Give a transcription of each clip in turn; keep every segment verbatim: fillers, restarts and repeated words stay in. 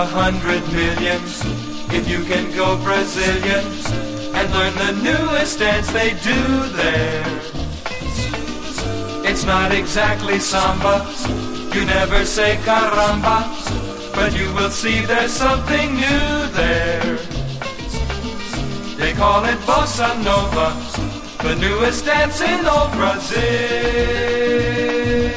A hundred million, if you can go Brazilian and learn the newest dance they do there. It's not exactly samba, you never say caramba, but you will see there's something new there. They call it bossa nova, the newest dance in old Brazil.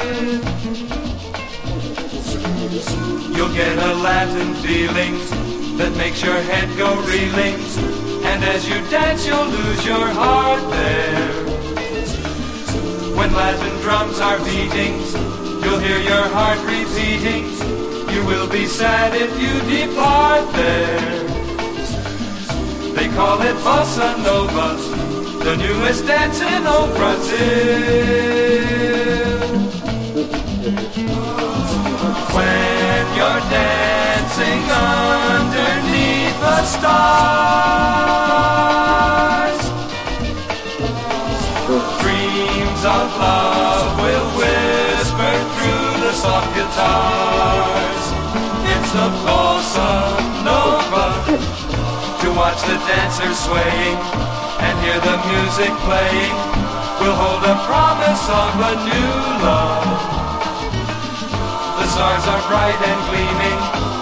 You'll get a Latin feeling that makes your head go reeling, and as you dance you'll lose your heart there. When Latin drums are beating, you'll hear your heart repeating. You will be sad if you depart there. They call it bossa nova, the newest dance in old Brazil. When you're dancing underneath the stars, dreams of love will whisper through the soft guitars. It's the bossa nova, to watch the dancers swaying and hear the music playing. We'll hold a promise of a new love. The stars are bright and gleaming,